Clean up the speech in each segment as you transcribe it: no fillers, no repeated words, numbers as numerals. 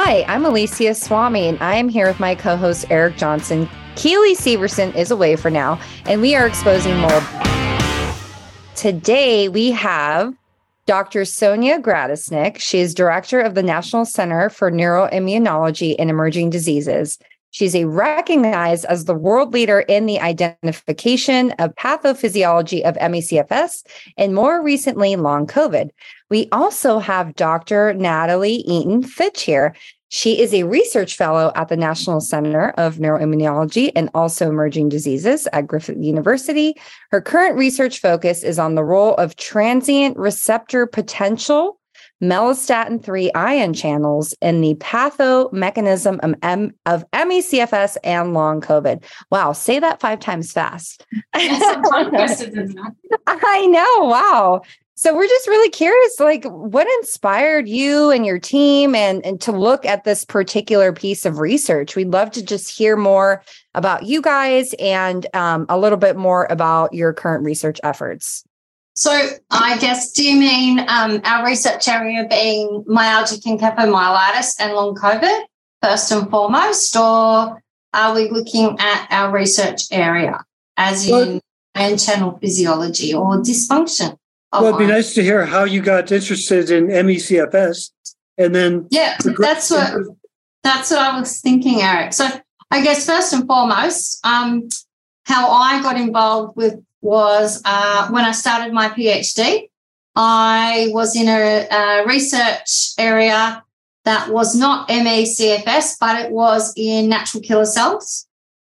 Hi, I'm Alicia Swami, and I am here with my co-host, Eric Johnson. Keely Severson is away for now, and we are exposing mold. Today, we have Dr. Sonia Gradisnik. She is director of the National Center for Neuroimmunology and Emerging Diseases. She's recognized as the world leader in the identification of pathophysiology of ME/CFS and more recently, long COVID. We also have Dr. Natalie Eaton-Fitch here. She is a research fellow at the National Center of Neuroimmunology and also Emerging Diseases at Griffith University. Her current research focus is on the role of transient receptor potential melanostatin-3 ion channels in the pathomechanism of ME/CFS and long COVID. Wow, say that 5 times fast. I know, wow. So we're just really curious, like, what inspired you and your team and to look at this particular piece of research? We'd love to just hear more about you guys and a little bit more about your current research efforts. So I guess, do you mean our research area being myalgic encephalomyelitis and long COVID, first and foremost, or are we looking at our research area as in ion channel physiology or dysfunction? Well, it'd be nice to hear how you got interested in ME/CFS, and then that's what I was thinking, Eric. So I guess first and foremost, how I got involved with was when I started my PhD. I was in a research area that was not ME/CFS, but it was in natural killer cells.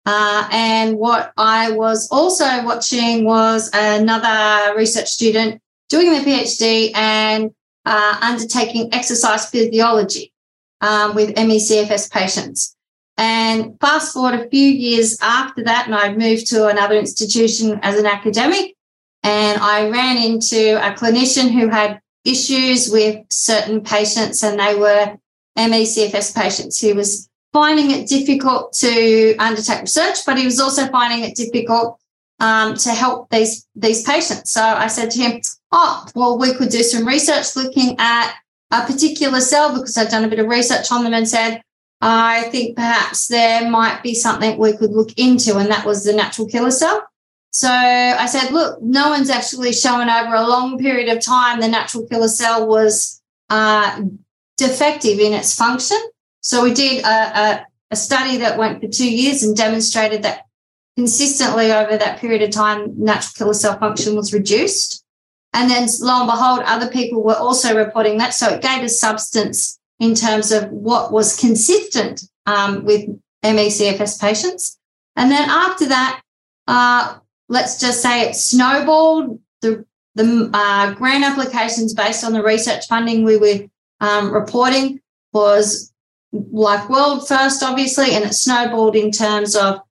And what I was also watching was another research student doing their PhD and undertaking exercise physiology with ME/CFS patients. And fast forward a few years after that, and I'd moved to another institution as an academic, and I ran into a clinician who had issues with certain patients, and they were ME/CFS patients. He was finding it difficult to undertake research, but he was also finding it difficult to help these patients. So I said to him, we could do some research looking at a particular cell, because I'd done a bit of research on them, and said, I think perhaps there might be something we could look into, and that was the natural killer cell. So I said, look, no one's actually shown over a long period of time the natural killer cell was defective in its function. So we did a study that went for 2 years and demonstrated that consistently over that period of time, natural killer cell function was reduced. And then lo and behold, other people were also reporting that. So it gave us substance in terms of what was consistent with ME/CFS patients. And then after that, let's just say it snowballed. The grant applications based on the research funding we were reporting was like world first, obviously, and it snowballed in terms of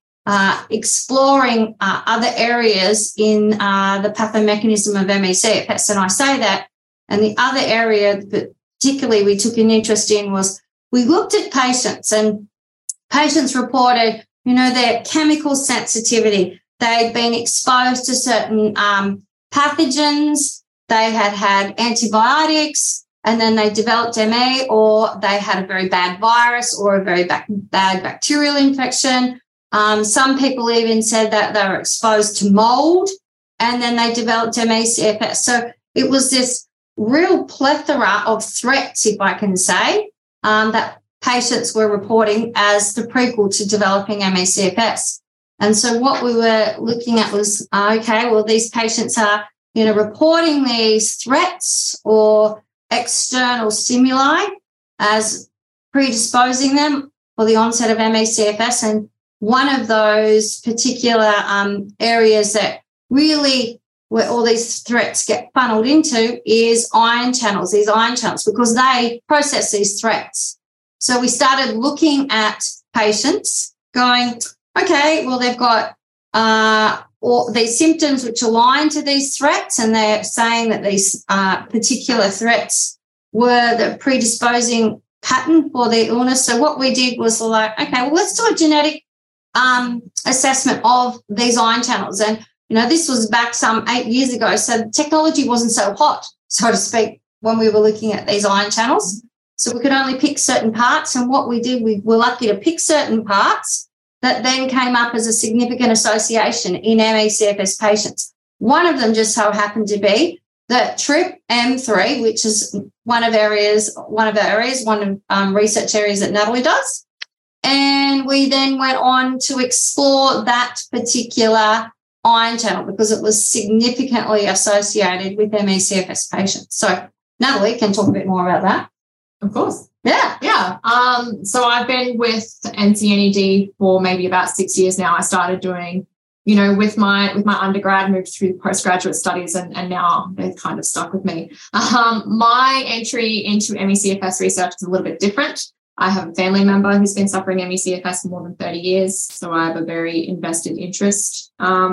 exploring other areas in the pathomechanism of ME/CFS. And I say that, and the other area that particularly we took an interest in was we looked at patients, and patients reported, their chemical sensitivity. They'd been exposed to certain pathogens, they had antibiotics, and then they developed ME, or they had a very bad virus or a very bad bacterial infection. Some people even said that they were exposed to mold, and then they developed ME/CFS. So it was this real plethora of threats, if I can say, that patients were reporting as the prequel to developing ME/CFS. And so what we were looking at was, these patients are, reporting these threats or external stimuli as predisposing them for the onset of ME/CFS. And one of those particular areas that really where all these threats get funneled into is ion channels, because they process these threats. So we started looking at patients going, they've got all these symptoms which align to these threats, and they're saying that these particular threats were the predisposing pattern for their illness. So what we did was let's do a genetic assessment of these ion channels. And this was back some 8 years ago, so the technology wasn't so hot, so to speak, when we were looking at these ion channels. So we could only pick certain parts. And what we did, we were lucky to pick certain parts that then came up as a significant association in ME/CFS patients. One of them just so happened to be that TRPM3, which is one of our research areas that Natalie does. And we then went on to explore that particular ion channel because it was significantly associated with ME/CFS patients. So Natalie can talk a bit more about that. Of course. Yeah. So I've been with NCNED for maybe about 6 years now. I started doing, with my undergrad, moved through postgraduate studies, and now they've kind of stuck with me. My entry into ME/CFS research is a little bit different. I have a family member who's been suffering ME/CFS for more than 30 years, so I have a very invested interest.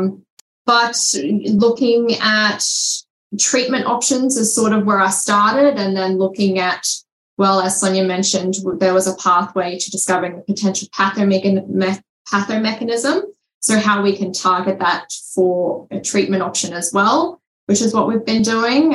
But looking at treatment options is sort of where I started, and then looking at, well, as Sonia mentioned, there was a pathway to discovering a potential pathomechanism, so how we can target that for a treatment option as well, which is what we've been doing.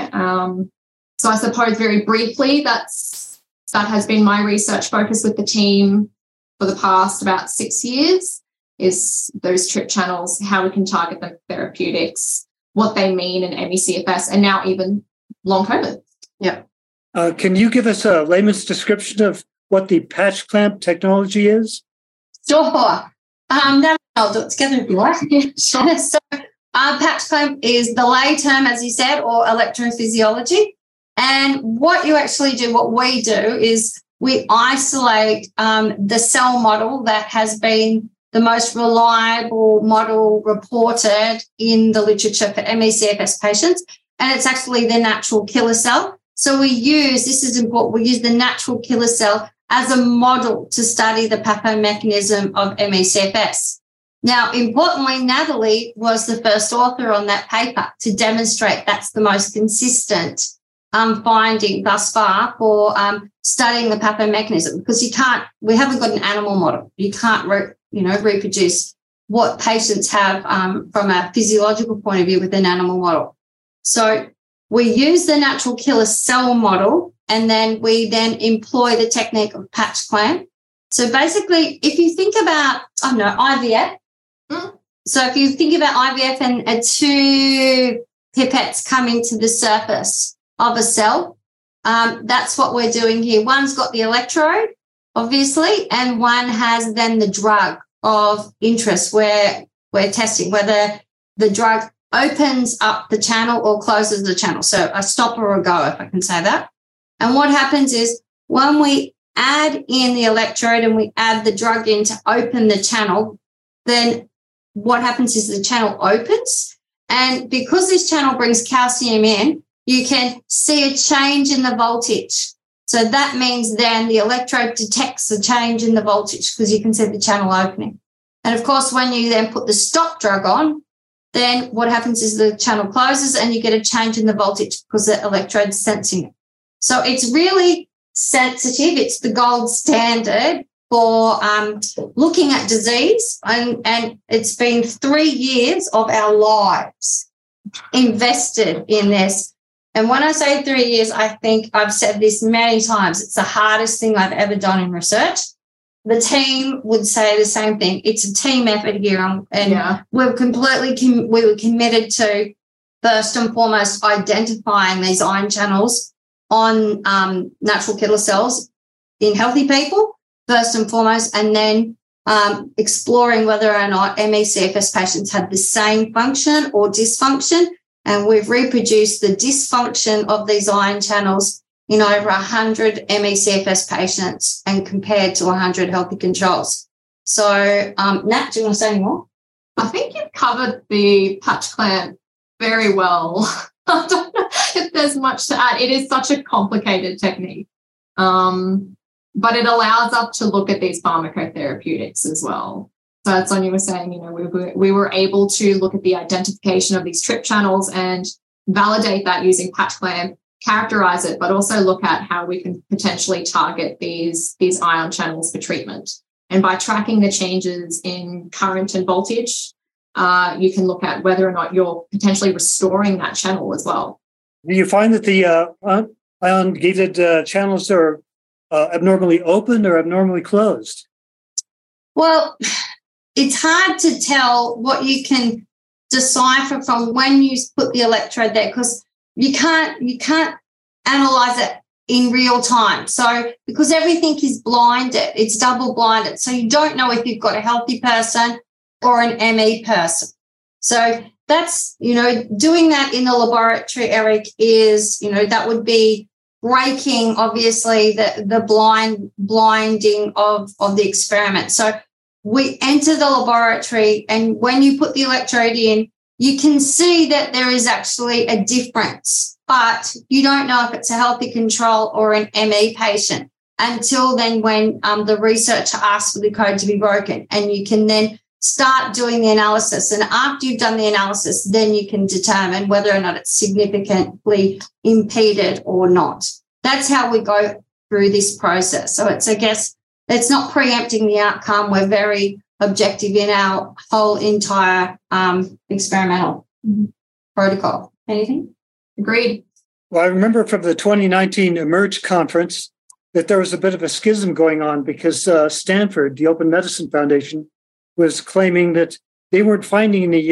So I suppose very briefly, that has been my research focus with the team for the past about 6 years, is those TRP channels, how we can target them for therapeutics, what they mean in ME/CFS, and now even long COVID. Yeah. Can you give us a layman's description of what the patch clamp technology is? Sure. I'll do it together if you like. Sure. So patch clamp is the lay term, as you said, or electrophysiology. And what we do is we isolate the cell model that has been the most reliable model reported in the literature for ME/CFS patients, and it's actually the natural killer cell. So we use the natural killer cell as a model to study the pathomechanism of ME/CFS. Now, importantly, Natalie was the first author on that paper to demonstrate that's the most consistent finding thus far for studying the pathomechanism, because we haven't got an animal model. You can't reproduce what patients have from a physiological point of view with an animal model. So we use the natural killer cell model, and then we employ the technique of patch clamp. So basically, if you think about, IVF. So if you think about IVF and 2 pipettes coming to the surface of a cell, that's what we're doing here. One's got the electrode, obviously, and one has then the drug of interest where we're testing whether the drug opens up the channel or closes the channel. So a stop or a go, if I can say that. And what happens is when we add in the electrode and we add the drug in to open the channel, then what happens is the channel opens. And because this channel brings calcium in, you can see a change in the voltage. So that means then the electrode detects the change in the voltage because you can see the channel opening. And, of course, when you then put the stop drug on, then what happens is the channel closes and you get a change in the voltage because the electrode's sensing it. So it's really sensitive. It's the gold standard for looking at disease, and it's been 3 years of our lives invested in this. And when I say 3 years, I think I've said this many times. It's the hardest thing I've ever done in research. The team would say the same thing. It's a team effort here, and we were committed to, first and foremost, identifying these ion channels on natural killer cells in healthy people, first and foremost, and then exploring whether or not ME/CFS patients had the same function or dysfunction. And we've reproduced the dysfunction of these ion channels in over 100 ME/CFS patients and compared to 100 healthy controls. So, Nat, do you want to say any more? I think you've covered the patch clamp very well. I don't know if there's much to add. It is such a complicated technique, but it allows us to look at these pharmacotherapeutics as well. So as Sonia was saying, we were able to look at the identification of these TRP channels and validate that using patch clamp, characterize it, but also look at how we can potentially target these ion channels for treatment. And by tracking the changes in current and voltage, you can look at whether or not you're potentially restoring that channel as well. Do you find that the ion-gated channels are abnormally open or abnormally closed? Well, it's hard to tell what you can decipher from when you put the electrode there, because you can't analyze it in real time. So because everything is blinded, it's double blinded. So you don't know if you've got a healthy person or an ME person. So that's, doing that in the laboratory, Eric, is, that would be breaking, obviously, the blinding of the experiment. So we enter the laboratory, and when you put the electrode in, you can see that there is actually a difference, but you don't know if it's a healthy control or an ME patient until then, when the researcher asks for the code to be broken, and you can then start doing the analysis. And after you've done the analysis, then you can determine whether or not it's significantly impeded or not. That's how we go through this process. So it's not preempting the outcome. We're very objective in our whole entire experimental protocol. Anything? Agreed. Well, I remember from the 2019 Emerge conference that there was a bit of a schism going on because Stanford, the Open Medicine Foundation, was claiming that they weren't finding any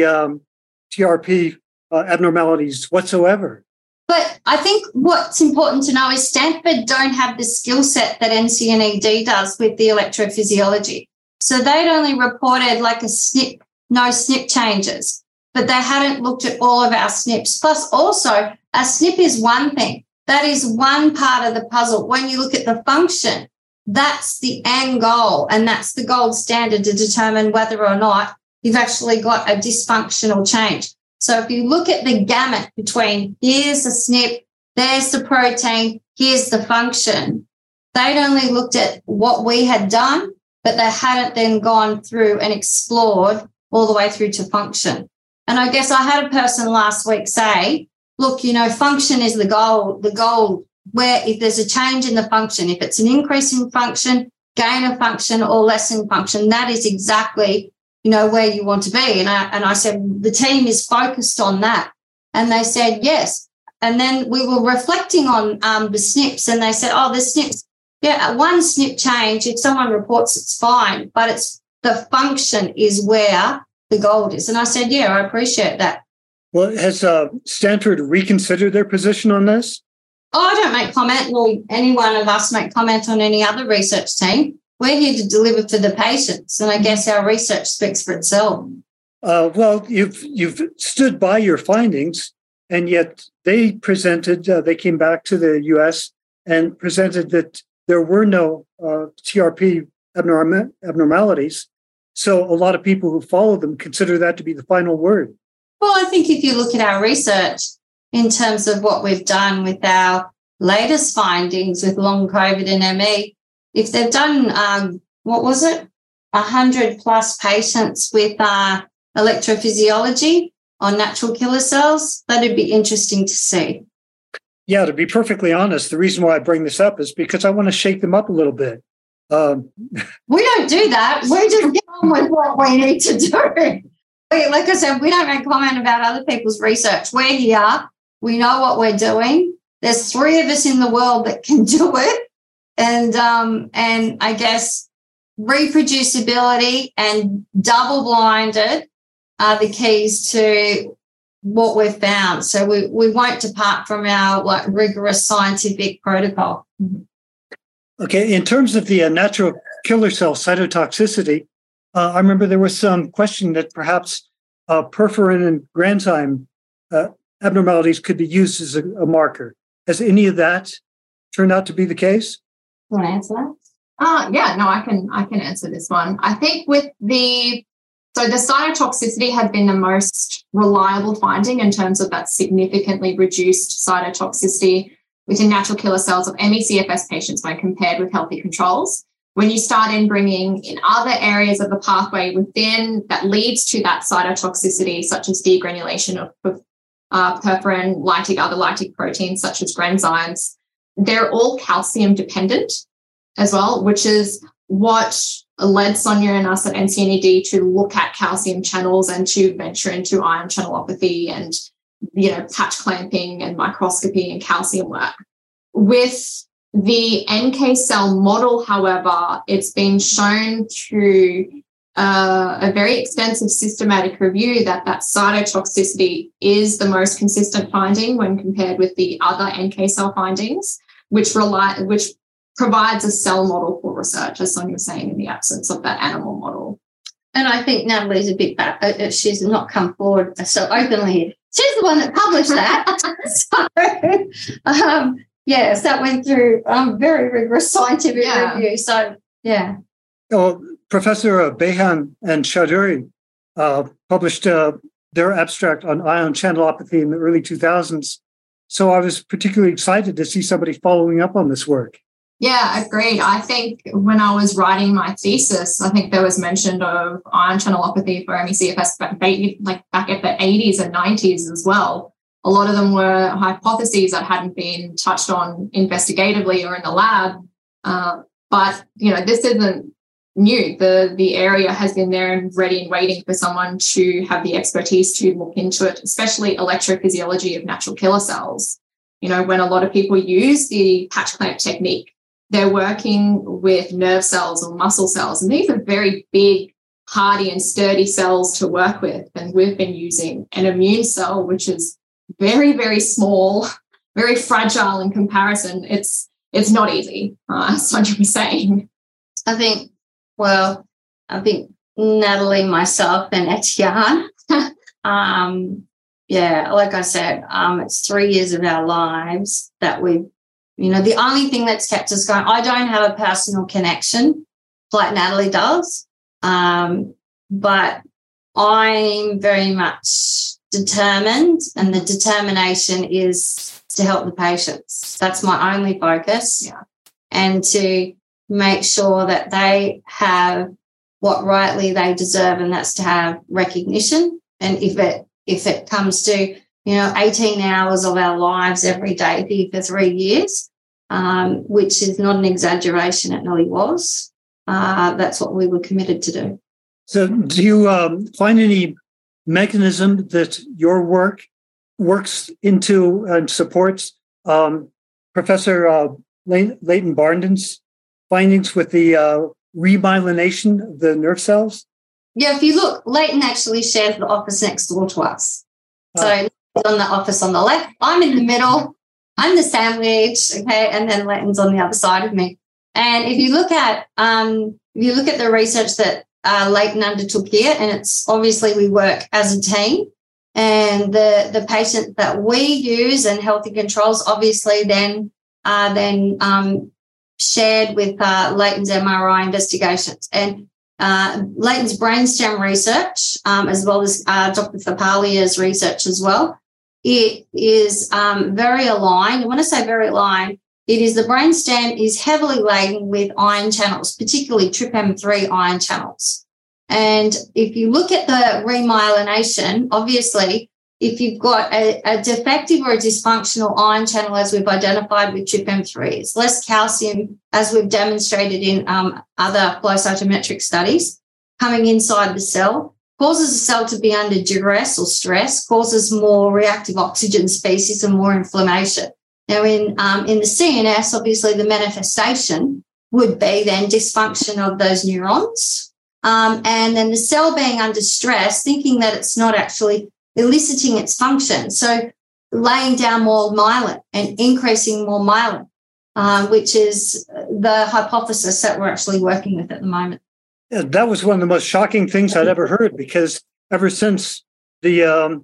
TRP abnormalities whatsoever. But I think what's important to know is Stanford don't have the skill set that NCNED does with the electrophysiology. So they'd only reported like a SNP, no SNP changes, but they hadn't looked at all of our SNPs. Plus also, a SNP is one thing. That is one part of the puzzle. When you look at the function, that's the end goal, and that's the gold standard to determine whether or not you've actually got a dysfunctional change. So if you look at the gamut between here's the SNP, there's the protein, here's the function, they'd only looked at what we had done, but they hadn't then gone through and explored all the way through to function. And I guess I had a person last week say, look, function is the goal where if there's a change in the function, if it's an increase in function, gain of function, or less in function, that is exactly, where you want to be. And I said, the team is focused on that. And they said, yes. And then we were reflecting on the SNPs, and they said, the SNPs, one SNP change, if someone reports, it's fine, but it's the function is where the gold is. And I said, yeah, I appreciate that. Well, has Stanford reconsidered their position on this? I don't make comment, nor any one of us make comment on any other research team. We're here to deliver for the patients, and I guess our research speaks for itself. Well, you've stood by your findings, and yet they came back to the U.S. and presented that there were no TRP abnormalities. So a lot of people who follow them consider that to be the final word. Well, I think if you look at our research in terms of what we've done with our latest findings with long COVID and ME, if they've done, 100 plus patients with electrophysiology on natural killer cells, that'd be interesting to see. Yeah, to be perfectly honest, the reason why I bring this up is because I want to shake them up a little bit. We don't do that. We just get on with what we need to do. Like I said, we don't make comment about other people's research. We're here. We know what we're doing. There's 3 of us in the world that can do it. And I guess reproducibility and double-blinded are the keys to what we've found. So we won't depart from our rigorous scientific protocol. Okay, in terms of the natural killer cell cytotoxicity, I remember there was some question that perhaps perforin and granzyme abnormalities could be used as a marker. Has any of that turned out to be the case? You want to answer that? I can answer this one. I think the cytotoxicity had been the most reliable finding in terms of that significantly reduced cytotoxicity within natural killer cells of ME/CFS patients when compared with healthy controls. When you start in bringing in other areas of the pathway within that leads to that cytotoxicity, such as degranulation of perforin, other lactic proteins such as granzymes, they're all calcium dependent as well, which is what led Sonia and us at NCNED to look at calcium channels and to venture into ion channelopathy and, patch clamping and microscopy and calcium work. With The NK cell model, however, it's been shown through a very extensive systematic review that cytotoxicity is the most consistent finding when compared with the other NK cell findings, which provides a cell model for research, as Sonia was saying, in the absence of that animal model. And I think Natalie's a bit bad. She's not come forward so openly. She's the one that published that. So, yes, that went through very rigorous scientific review. So, yeah. Well, Professor Behan and Chaudhuri published their abstract on ion channelopathy in the early 2000s. So I was particularly excited to see somebody following up on this work. Yeah, agreed. I think when I was writing my thesis, I think there was mention of ion channelopathy for ME/CFS back at the 80s and 90s as well. A lot of them were hypotheses that hadn't been touched on investigatively or in the lab. But, this isn't new. The area has been there and ready and waiting for someone to have the expertise to look into it, especially electrophysiology of natural killer cells. When a lot of people use the patch clamp technique, they're working with nerve cells or muscle cells, and these are very big, hardy and sturdy cells to work with. And we've been using an immune cell, which is very, very small, very fragile in comparison. It's not easy, as Sonia was saying. I think Natalie, myself, and Etienne, like I said, it's 3 years of our lives that we've, the only thing that's kept us going, I don't have a personal connection like Natalie does, but I'm very much determined, and the determination is to help the patients. That's my only focus, and to make sure that they have what rightly they deserve, and that's to have recognition. And if it comes to 18 hours of our lives every day for 3 years, which is not an exaggeration, it really was. That's what we were committed to do. So do you find any mechanism that your work works into and supports Professor Leighton Barden's findings with the remyelination of the nerve cells? Yeah, if you look, Leighton actually shares the office next door to us. So on the office on the left, I'm in the middle, I'm the sandwich, okay, and then Leighton's on the other side of me. And if you look at the research that Leighton undertook here, and it's obviously we work as a team, and the patient that we use and healthy controls obviously then shared with Leighton's MRI investigations. And Leighton's brainstem research, as well as Dr. Thapalia's research as well, it is very aligned. When I say very aligned, it is the brainstem is heavily laden with ion channels, particularly TRPM3 ion channels. And if you look at the remyelination, obviously, if you've got a defective or a dysfunctional ion channel, as we've identified with TRPM3, it's less calcium, as we've demonstrated in other flow cytometric studies, coming inside the cell, causes the cell to be under duress or stress, causes more reactive oxygen species and more inflammation. Now, in the CNS, obviously, the manifestation would be then dysfunction of those neurons, and then the cell being under stress, thinking that it's not actually eliciting its function. So laying down more myelin and increasing more myelin, which is the hypothesis that we're actually working with at the moment. Yeah, that was one of the most shocking things I'd ever heard, because ever since the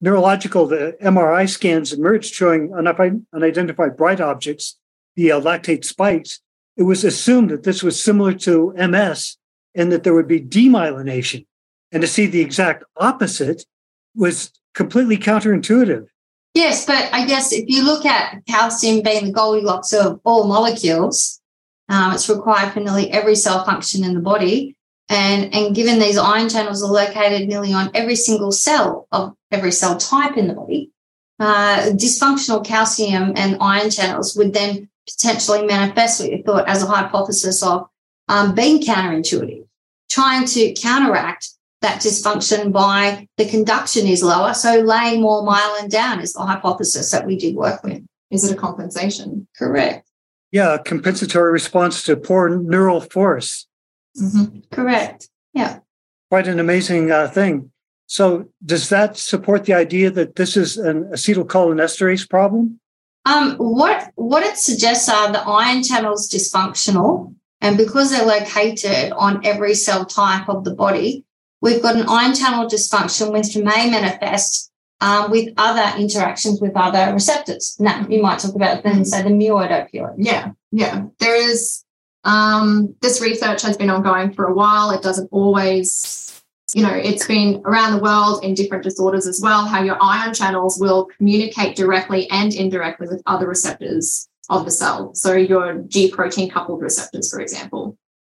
the MRI scans emerged showing unidentified bright objects, the lactate spikes, it was assumed that this was similar to MS and that there would be demyelination. And to see the exact opposite was completely counterintuitive. Yes, but I guess if you look at calcium being the Goldilocks of all molecules, it's required for nearly every cell function in the body. And given these ion channels are located nearly on every single cell of every cell type in the body, dysfunctional calcium and ion channels would then potentially manifest what you thought as a hypothesis of being counterintuitive, trying to counteract that dysfunction by the conduction is lower, so laying more myelin down is the hypothesis that we did work with. Is it a compensation? Correct. Yeah, a compensatory response to poor neural force. Mm-hmm. Correct. Yeah. Quite an amazing thing. So does that support the idea that this is an acetylcholinesterase problem? What it suggests are the ion channels dysfunctional, and because they're located on every cell type of the body, we've got an ion channel dysfunction which may manifest with other interactions with other receptors. Now, you might talk about then, say, the muoid opioid. Yeah. There is, this research has been ongoing for a while. It doesn't always, it's been around the world in different disorders as well, how your ion channels will communicate directly and indirectly with other receptors of the cell. So your G protein coupled receptors, for example.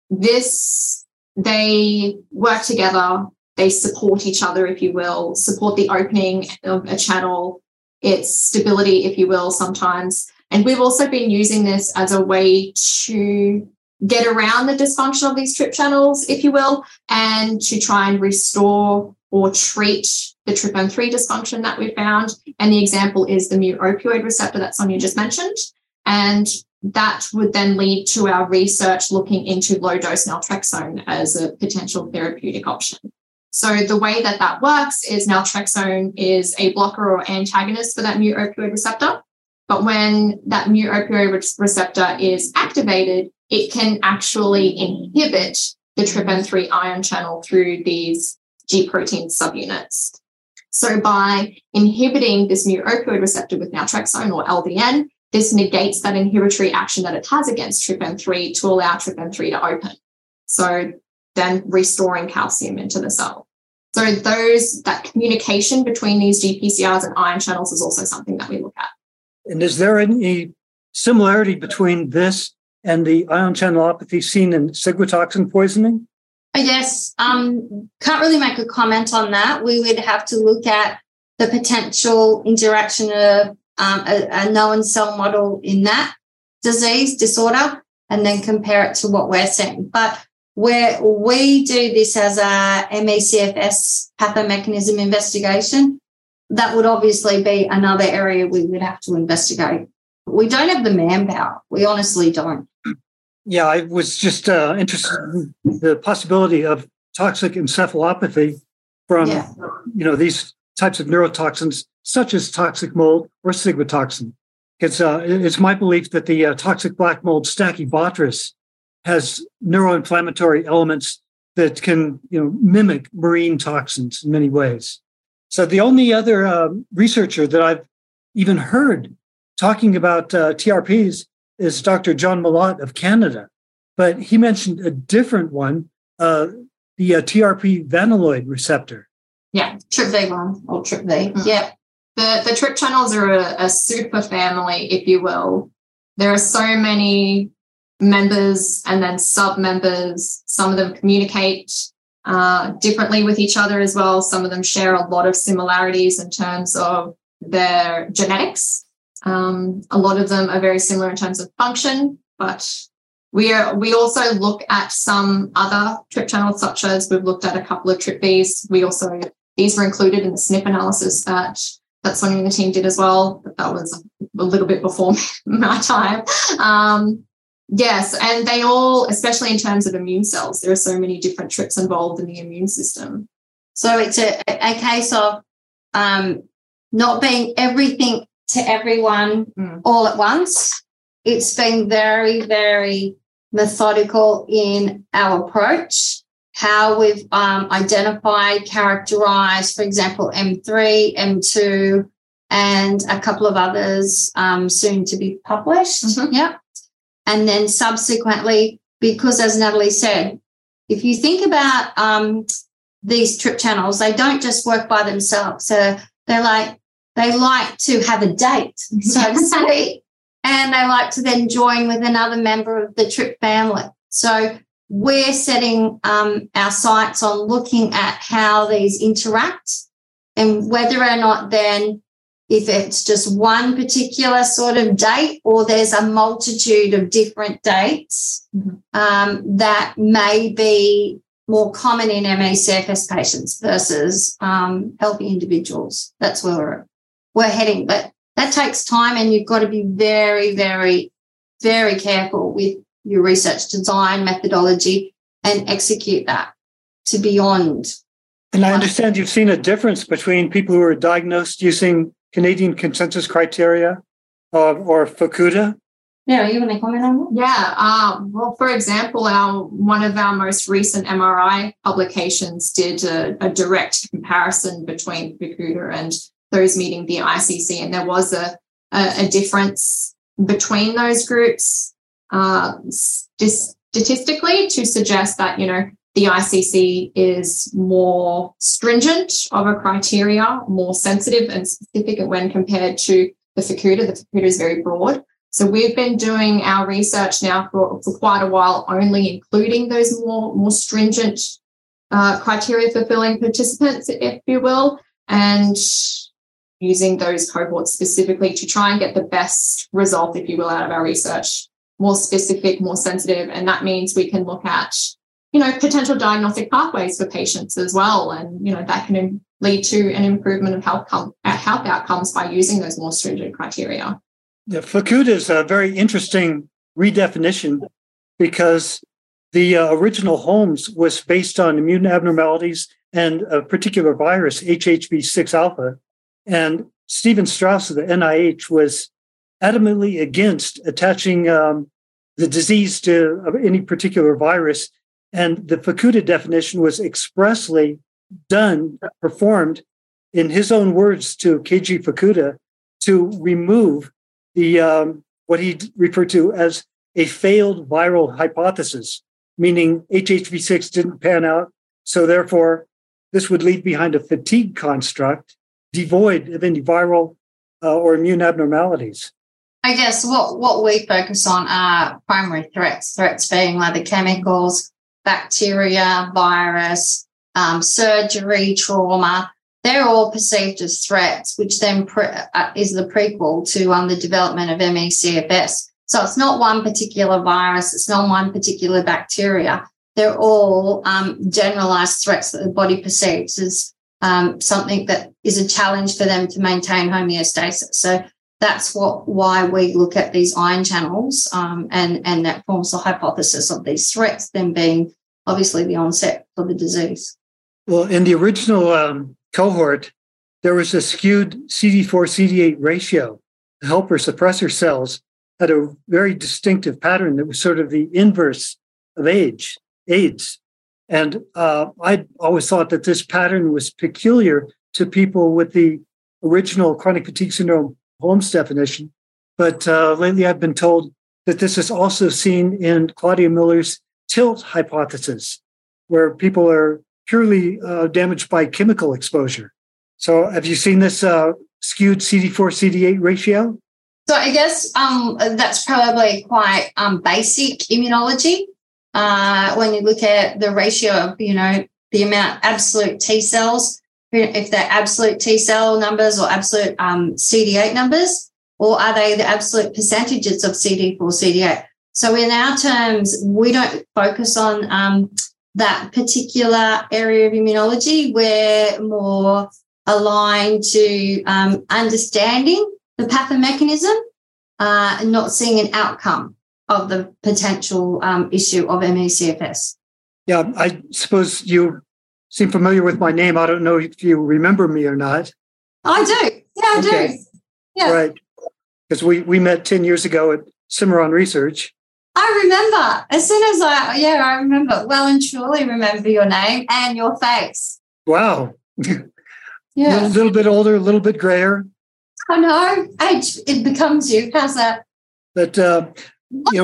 They work together. They support each other, if you will, support the opening of a channel, its stability, if you will, sometimes. And we've also been using this as a way to get around the dysfunction of these TRP channels, if you will, and to try and restore or treat the TRPM3 dysfunction that we found. And the example is the mu opioid receptor that Sonia just mentioned. And that would then lead to our research looking into low-dose naltrexone as a potential therapeutic option. So the way that works is naltrexone is a blocker or antagonist for that mu opioid receptor. But when that mu opioid receptor is activated, it can actually inhibit the TRPM3 ion channel through these G protein subunits. So by inhibiting this mu opioid receptor with naltrexone or LDN, this negates that inhibitory action that it has against TRPM3 to allow TRPM3 to open. So then restoring calcium into the cell. So that communication between these GPCRs and ion channels is also something that we look at. And is there any similarity between this and the ion channelopathy seen in ciguatoxin poisoning? Yes. Can't really make a comment on that. We would have to look at the potential interaction of a known cell model in that disorder and then compare it to what we're seeing. But where we do this as a ME/CFS pathomechanism investigation, that would obviously be another area we would have to investigate. We don't have the manpower. We honestly don't. Yeah, I was just interested in the possibility of toxic encephalopathy from, these types of neurotoxins, such as toxic mold or ciguatoxin. It's my belief that the toxic black mold Stachybotrys has neuroinflammatory elements that can, mimic marine toxins in many ways. So the only other researcher that I've even heard talking about TRPs is Dr. John Malott of Canada, but he mentioned a different one, the TRP vanilloid receptor. Yeah, TRPV1 or TRPV. Mm-hmm. Yeah. The TRP channels are a super family, if you will. There are so many members and then sub-members. Some of them communicate differently with each other as well. Some of them share a lot of similarities in terms of their genetics. A lot of them are very similar in terms of function, but we also look at some other TRP channels, such as we've looked at a couple of TRPVs. These were included in the SNP analysis that Sonia and the team did as well, but that was a little bit before my time. Yes, and they all, especially in terms of immune cells, there are so many different TRPs involved in the immune system. So it's a case of not being everything to everyone all at once. It's been very, very methodical in our approach, how we've identified, characterized, for example, M3, M2, and a couple of others soon to be published. Mm-hmm. Yeah. And then subsequently, because as Natalie said, if you think about these TRP channels, they don't just work by themselves. So they like to have a date, so to speak, and they like to then join with another member of the TRP family. So we're setting our sights on looking at how these interact and whether or not then if it's just one particular sort of date or there's a multitude of different dates that may be more common in ME/CFS patients versus healthy individuals. That's where we're heading. But that takes time and you've got to be very, very very careful with your research design methodology and execute that to beyond. And I understand you've seen a difference between people who are diagnosed using Canadian consensus criteria or Fukuda. Yeah, you want to comment on that? Yeah. Well, for example, one of our most recent MRI publications did a direct comparison between Fukuda and those meeting the ICC, and there was a difference between those groups statistically to suggest that, the ICC is more stringent of a criteria, more sensitive and specific when compared to the Fukuda. The Fukuda is very broad. So we've been doing our research now for quite a while, only including those more stringent criteria fulfilling participants, if you will, and using those cohorts specifically to try and get the best result, if you will, out of our research, more specific, more sensitive. And that means we can look at, potential diagnostic pathways for patients as well. And, that can lead to an improvement of health outcomes by using those more stringent criteria. Yeah, Fukuda is a very interesting redefinition because the original Holmes was based on immune abnormalities and a particular virus, HHV6 alpha. And Stephen Strauss of the NIH was adamantly against attaching the disease to any particular virus. And the Fukuda definition was expressly performed in his own words to Keiji Fukuda to remove the what he referred to as a failed viral hypothesis, meaning HHV6 didn't pan out. So therefore, this would leave behind a fatigue construct devoid of any viral or immune abnormalities. I guess what we focus on are primary threats being like the chemicals, bacteria, virus, surgery, trauma. They're all perceived as threats, which then is the prequel to the development of ME/CFS. So it's not one particular virus, it's not one particular bacteria. They're all generalized threats that the body perceives as something that is a challenge for them to maintain homeostasis. So that's why we look at these ion channels, and that forms the hypothesis of these threats, then being obviously the onset for the disease. Well, in the original cohort, there was a skewed CD4-CD8 ratio. The helper suppressor cells had a very distinctive pattern that was sort of the inverse of AIDS. And I always thought that this pattern was peculiar to people with the original chronic fatigue syndrome Holmes definition. But lately I've been told that this is also seen in Claudia Miller's tilt hypothesis, where people are purely damaged by chemical exposure. So have you seen this skewed CD4-CD8 ratio? So I guess that's probably quite basic immunology. When you look at the ratio of, the amount absolute T cells, if they're absolute T cell numbers or absolute CD8 numbers, or are they the absolute percentages of CD4, CD8? So in our terms, we don't focus on that particular area of immunology. We're more aligned to understanding the pathomechanism, not seeing an outcome of the potential issue of ME/CFS. Yeah, I suppose you seem familiar with my name. I don't know if you remember me or not. I do. Yeah, I do. Yeah. Right. Because we met 10 years ago at Cimarron Research. I remember. As soon as I remember. Well and truly remember your name and your face. Wow. Yeah. A little bit older, a little bit grayer. I know. Age, it becomes you. How's that? But, probably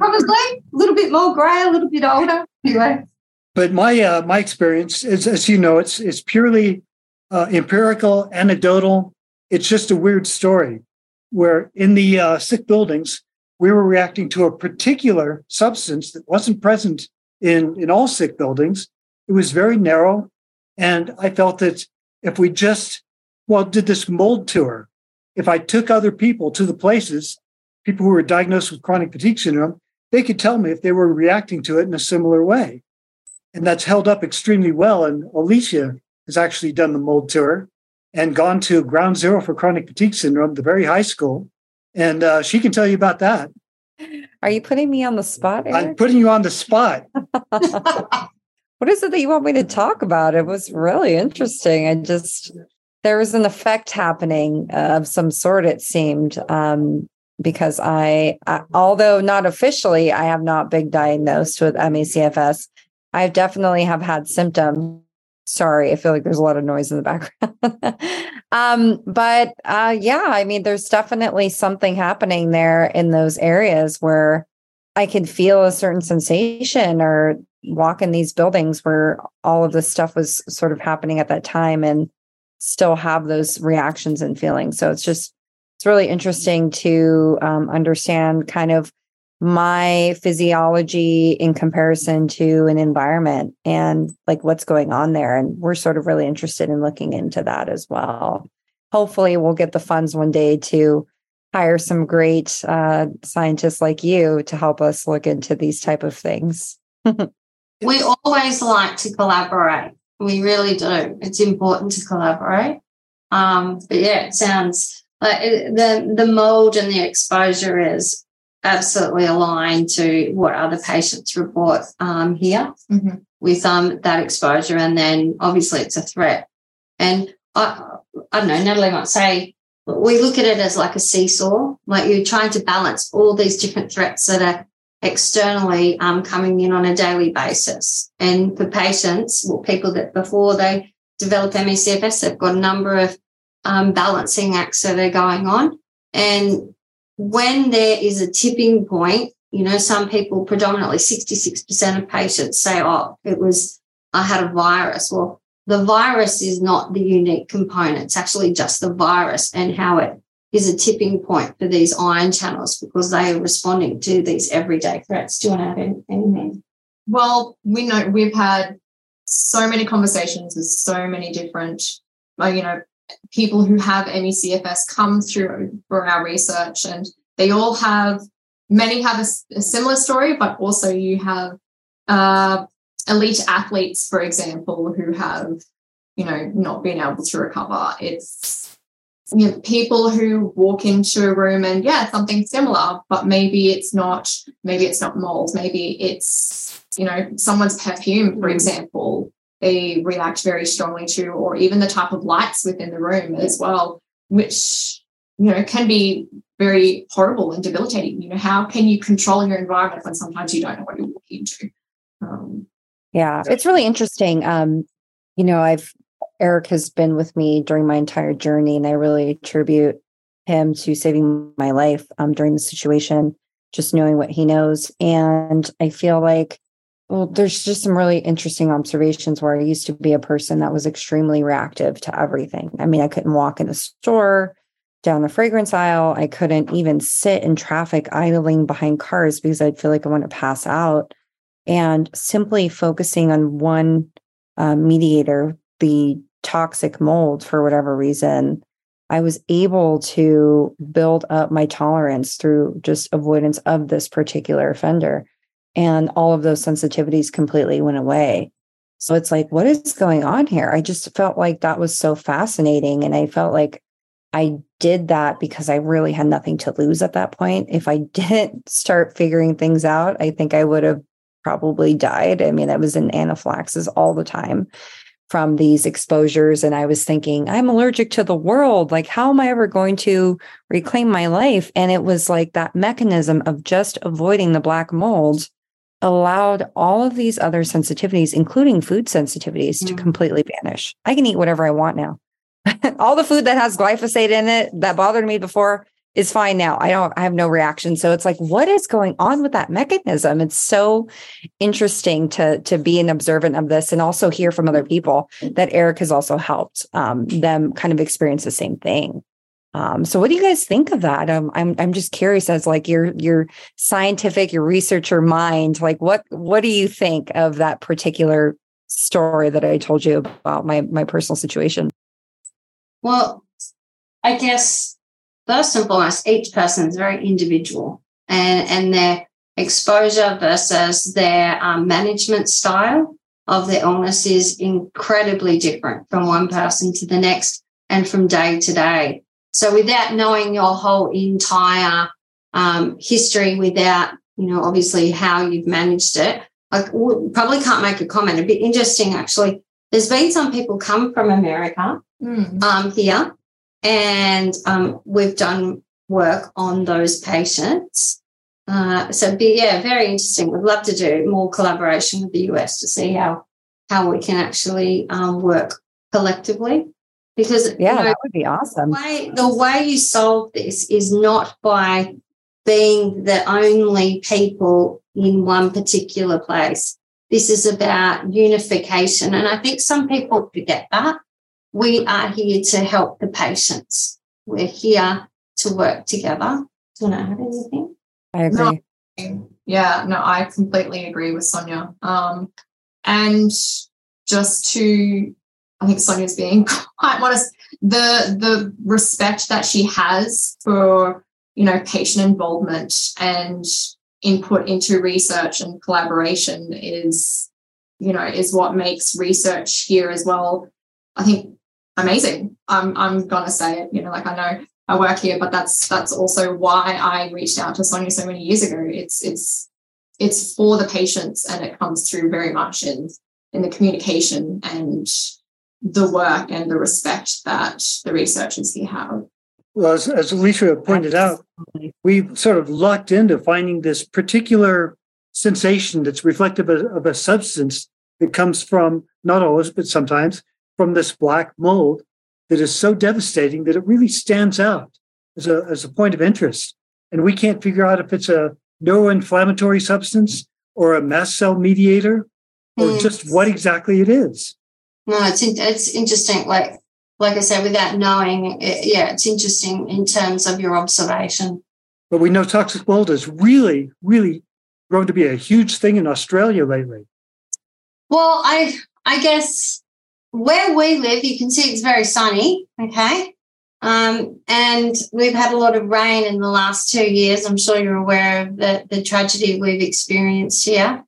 a little bit more grey, a little bit older. Anyway. But my experience is, as you know, it's purely empirical, anecdotal. It's just a weird story where in the sick buildings, we were reacting to a particular substance that wasn't present in all sick buildings. It was very narrow. And I felt that if we just, did this mold tour, if I took other people to the places, people who were diagnosed with chronic fatigue syndrome, they could tell me if they were reacting to it in a similar way. And that's held up extremely well. And Alicia has actually done the mold tour and gone to Ground Zero for Chronic Fatigue Syndrome, the very high school. And she can tell you about that. Are you putting me on the spot, Eric? I'm putting you on the spot. What is it that you want me to talk about? It was really interesting. There was an effect happening of some sort, it seemed, because I, although not officially, I have not been diagnosed with ME/CFS. I definitely have had symptoms. Sorry, I feel like there's a lot of noise in the background. Yeah, I mean, there's definitely something happening there in those areas where I can feel a certain sensation or walk in these buildings where all of this stuff was sort of happening at that time and still have those reactions and feelings. So it's really interesting to understand kind of my physiology in comparison to an environment and like what's going on there. And we're sort of really interested in looking into that as well. Hopefully we'll get the funds one day to hire some great scientists like you to help us look into these type of things. We always like to collaborate. We really do. It's important to collaborate. But yeah, it sounds like the mold and the exposure is absolutely aligned to what other patients report here with that exposure. And then obviously it's a threat. And I don't know, Natalie might say, we look at it as like a seesaw, like you're trying to balance all these different threats that are externally coming in on a daily basis. And for patients, well, people that before they develop ME/CFS, they've got a number of balancing acts that are going on. And when there is a tipping point, you know, some people, predominantly 66% of patients say, oh, I had a virus. Well, the virus is not the unique component. It's actually just the virus and how it is a tipping point for these ion channels because they are responding to these everyday threats. Do you want to add anything? Well, we know we've had so many conversations with so many different, people who have ME/CFS come through for our research, and many have a similar story, but also you have elite athletes, for example, who have, not been able to recover. It's people who walk into a room and something similar, but maybe it's not mold, maybe it's someone's perfume, for example, they react very strongly to, or even the type of lights within the room as well, which can be very horrible and debilitating. How can you control your environment when sometimes you don't know what you're walking into? It's really interesting. Eric has been with me during my entire journey, and I really attribute him to saving my life during the situation, just knowing what he knows. And I feel like, there's just some really interesting observations where I used to be a person that was extremely reactive to everything. I mean, I couldn't walk in a store, down the fragrance aisle. I couldn't even sit in traffic idling behind cars because I'd feel like I want to pass out. And simply focusing on one mediator, the toxic mold, for whatever reason, I was able to build up my tolerance through just avoidance of this particular offender. And all of those sensitivities completely went away. So it's like, what is going on here? I just felt like that was so fascinating. And I felt like I did that because I really had nothing to lose at that point. If I didn't start figuring things out, I think I would have probably died. I mean, I was in anaphylaxis all the time from these exposures. And I was thinking, I'm allergic to the world. Like, how am I ever going to reclaim my life? And it was like that mechanism of just avoiding the black mold allowed all of these other sensitivities, including food sensitivities, to completely vanish. I can eat whatever I want now. All the food that has glyphosate in it that bothered me before is fine now. I have no reaction. So it's like, what is going on with that mechanism? It's so interesting to be an observant of this and also hear from other people that Eric has also helped them kind of experience the same thing. So what do you guys think of that? I'm just curious as like your scientific, your researcher mind, like what do you think of that particular story that I told you about my personal situation? Well, I guess first and foremost, each person is very individual and their exposure versus their management style of their illness is incredibly different from one person to the next and from day to day. So without knowing your whole entire history without, obviously how you've managed it. I probably can't make a comment. A bit interesting, actually. There's been some people come from America here, and we've done work on those patients. Very interesting. We'd love to do more collaboration with the US to see how we can actually work collectively. Because that would be awesome. The way you solve this is not by being the only people in one particular place. This is about unification. And I think some people forget that. We are here to help the patients. We're here to work together. Do you want to add anything? I agree. I completely agree with Sonia. And just to, I think Sonia's being quite modest, the respect that she has for, patient involvement and input into research and collaboration is what makes research here as well, I think, amazing. I'm gonna say it, I know I work here, but that's also why I reached out to Sonia so many years ago. It's for the patients, and it comes through very much in the communication and the work and the respect that the researchers here have. Well, as Alicia pointed out, we sort of lucked into finding this particular sensation that's reflective of a substance that comes from, not always, but sometimes, from this black mold that is so devastating that it really stands out as a point of interest. And we can't figure out if it's a neuroinflammatory substance or a mast cell mediator or just what exactly it is. No, it's interesting. Like I said, without knowing, it's interesting in terms of your observation. But we know toxic mold is really, really grown to be a huge thing in Australia lately. Well, I guess where we live, you can see it's very sunny, okay? And we've had a lot of rain in the last 2 years. I'm sure you're aware of the tragedy we've experienced here.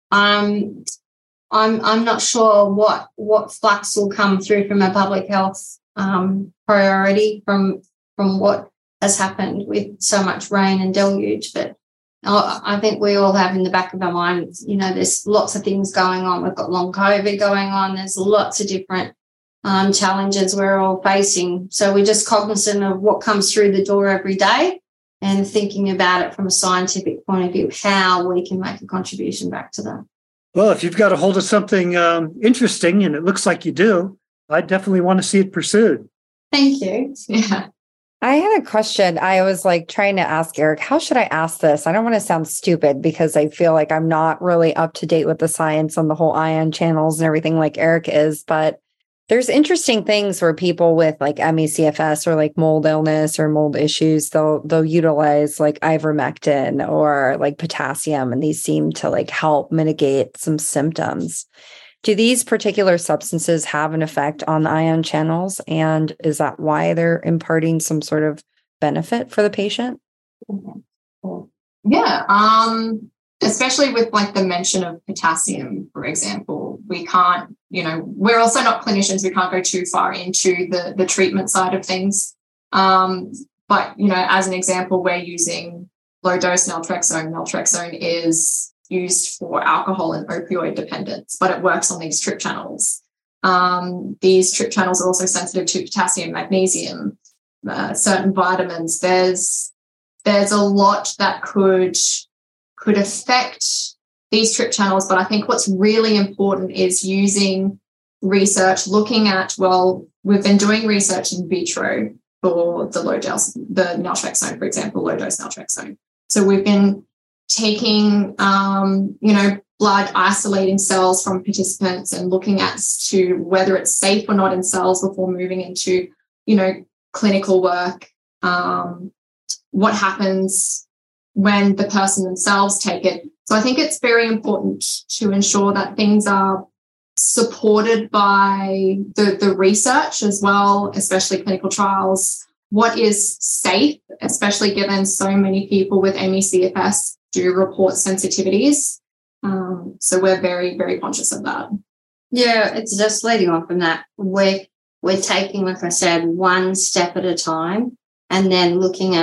I'm not sure what flux will come through from a public health priority from what has happened with so much rain and deluge. But I think we all have in the back of our minds, there's lots of things going on. We've got long COVID going on. There's lots of different challenges we're all facing. So we're just cognizant of what comes through the door every day and thinking about it from a scientific point of view, how we can make a contribution back to them. Well, if you've got a hold of something interesting, and it looks like you do, I definitely want to see it pursued. Thank you. Yeah. I had a question. I was trying to ask Eric, how should I ask this? I don't want to sound stupid because I feel like I'm not really up to date with the science on the whole ion channels and everything like Eric is, but there's interesting things where people with ME/CFS or mold illness or mold issues, they'll utilize ivermectin or potassium, and these seem to help mitigate some symptoms. Do these particular substances have an effect on the ion channels, and is that why they're imparting some sort of benefit for the patient? Yeah, especially with the mention of potassium, for example. We can't, we're also not clinicians. We can't go too far into the treatment side of things. But, as an example, we're using low-dose naltrexone. Naltrexone is used for alcohol and opioid dependence, but it works on these trip channels. These trip channels are also sensitive to potassium, magnesium, certain vitamins. There's a lot that could affect these trip channels, but I think what's really important is using research, looking at, we've been doing research in vitro for the naltrexone, for example, low-dose naltrexone. So we've been taking, blood, isolating cells from participants and looking as to whether it's safe or not in cells before moving into, clinical work. What happens when the person themselves take it. So I think it's very important to ensure that things are supported by the research as well, especially clinical trials. What is safe, especially given so many people with ME/CFS do report sensitivities. So we're very, very conscious of that. Yeah, it's just leading on from that. We're taking, like I said, one step at a time and then looking at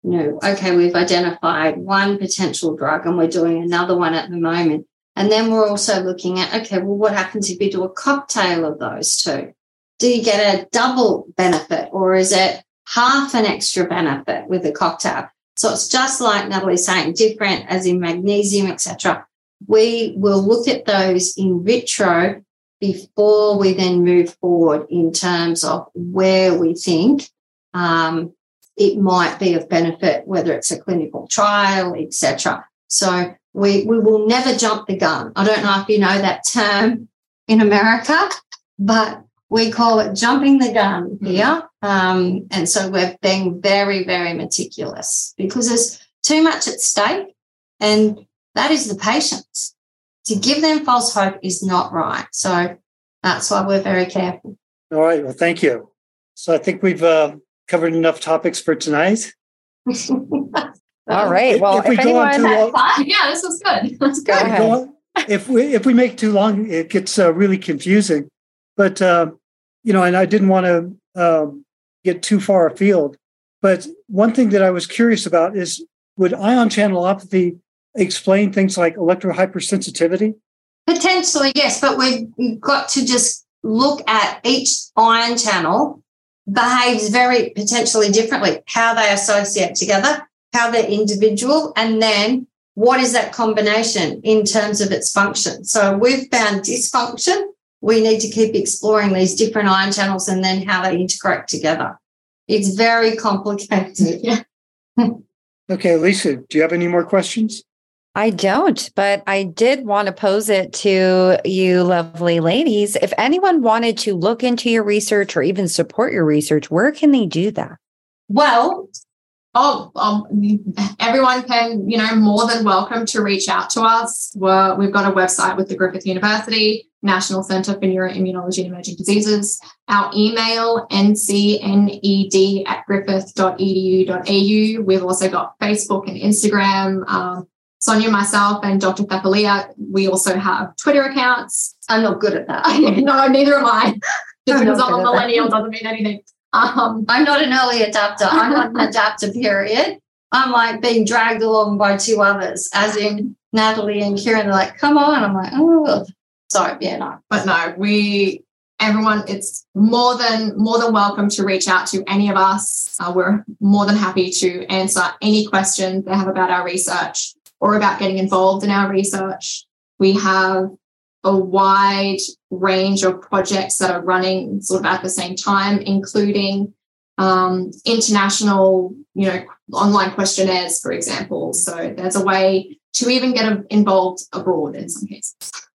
okay, we've identified one potential drug and we're doing another one at the moment. And then we're also looking at, okay, well, what happens if you do a cocktail of those two? Do you get a double benefit, or is it half an extra benefit with the cocktail? So it's just like Natalie's saying, different as in magnesium, etc. We will look at those in vitro before we then move forward in terms of where we think it might be of benefit, whether it's a clinical trial, etc. So we will never jump the gun. I don't know if you know that term in America, but we call it jumping the gun here. And so we're being very, very meticulous because there's too much at stake, and that is the patients. To give them false hope is not right. So that's why we're very careful. All right. Well, thank you. So I think we've covered enough topics for tonight. All right. Well, if we go on too long, yeah, this was good. Let's go. If we make too long, it gets really confusing. But and I didn't want to get too far afield. But one thing that I was curious about is, would ion channelopathy explain things like electrohypersensitivity? Potentially, yes, but we've got to just look at each ion channel behaves very potentially differently, how they associate together, how they're individual, and then what is that combination in terms of its function. So we've found dysfunction. We need to keep exploring these different ion channels and then how they integrate together. It's very complicated. Yeah. Okay, Lisa, do you have any more questions? I don't, but I did want to pose it to you lovely ladies. If anyone wanted to look into your research or even support your research, where can they do that? Well, everyone can, more than welcome to reach out to us. We've got a website with the Griffith University, National Centre for Neuroimmunology and Emerging Diseases. Our email, ncned@griffith.edu.au. We've also got Facebook and Instagram. Sonia, myself, and Dr. Thappalia, we also have Twitter accounts. I'm not good at that. No, neither am I. Just because I'm a millennial doesn't mean anything. I'm not an early adapter. I'm not an adapter, period. I'm like being dragged along by two others, as in Natalie and Kieran. They're like, come on. I'm like, oh, sorry, yeah, no. But no, everyone, it's more than welcome to reach out to any of us. We're more than happy to answer any questions they have about our research or about getting involved in our research. We have a wide range of projects that are running sort of at the same time, including international, online questionnaires, for example. So there's a way to even get involved abroad in some cases.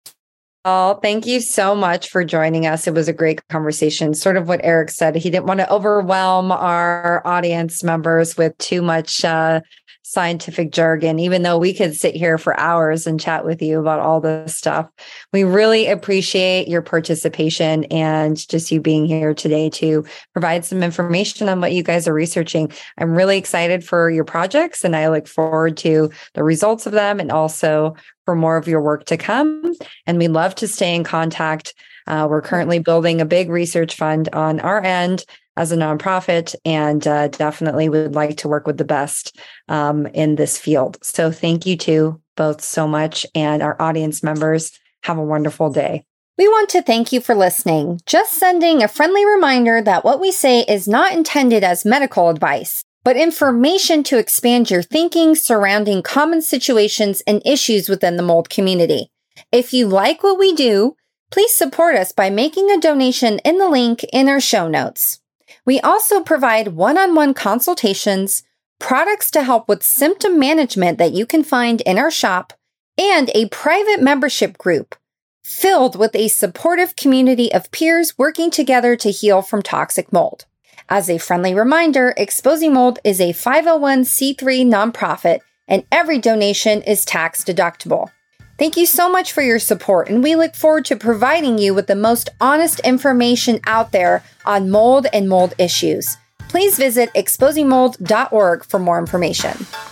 Oh, thank you so much for joining us. It was a great conversation. Sort of what Eric said, he didn't want to overwhelm our audience members with too much scientific jargon, even though we could sit here for hours and chat with you about all this stuff. We really appreciate your participation and just you being here today to provide some information on what you guys are researching. I'm really excited for your projects and I look forward to the results of them and also for more of your work to come. And we'd love to stay in contact. We're currently building a big research fund on our end as a nonprofit, and definitely would like to work with the best in this field. So thank you two both so much, and our audience members, have a wonderful day. We want to thank you for listening. Just sending a friendly reminder that what we say is not intended as medical advice, but information to expand your thinking surrounding common situations and issues within the mold community. If you like what we do, please support us by making a donation in the link in our show notes. We also provide one-on-one consultations, products to help with symptom management that you can find in our shop, and a private membership group filled with a supportive community of peers working together to heal from toxic mold. As a friendly reminder, Exposing Mold is a 501c3 nonprofit, and every donation is tax deductible. Thank you so much for your support, and we look forward to providing you with the most honest information out there on mold and mold issues. Please visit exposingmold.org for more information.